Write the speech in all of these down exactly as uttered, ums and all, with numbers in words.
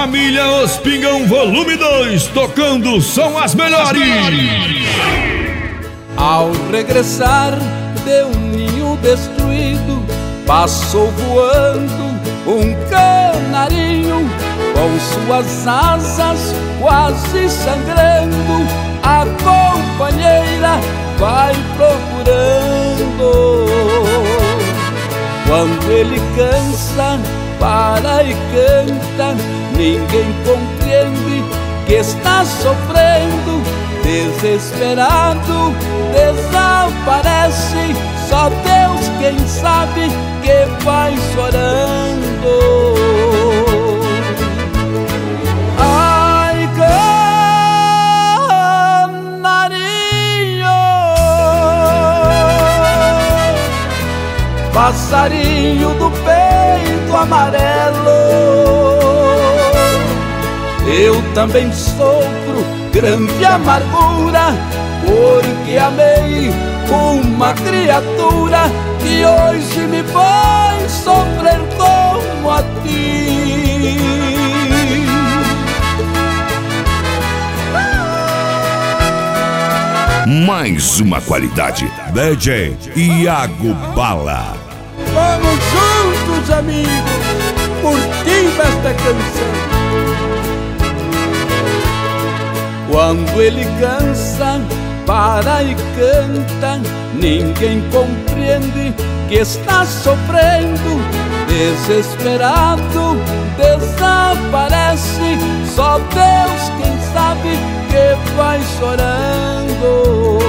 família Os Pingão Volume dois, tocando são as melhores. Ao regressar de um ninho destruído, passou voando um canarinho, com suas asas quase sangrando, a companheira vai procurando. Quando ele cansa, para e canta, ninguém compreende que está sofrendo. Desesperado, desaparece, só Deus quem sabe que vai chorando. Ai, canarinho, passarinho do peito amarelo, eu também sofro grande amargura, porque amei uma criatura que hoje me faz sofrer como a ti. Mais uma qualidade, D J Iago Bala. Vamos juntos, amigos, curtindo esta canção. Quando ele cansa, para e canta, ninguém compreende que está sofrendo. Desesperado, desaparece, só Deus quem sabe que vai chorando.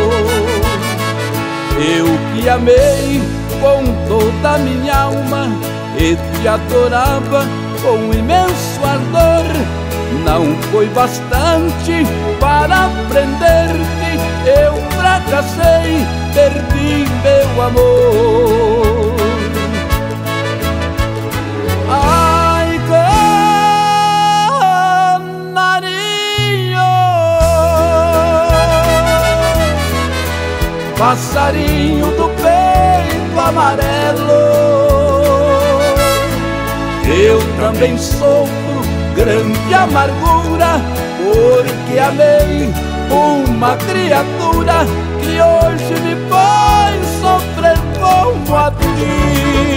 Eu que amei com toda a minha alma e te adorava com imenso ardor, não foi bastante para prender-te, eu fracassei, perdi meu amor. Ai, canarinho, passarinho do peito amarelo, eu também sofro grande amargura, porque amei uma criatura que hoje me faz sofrer como a ti.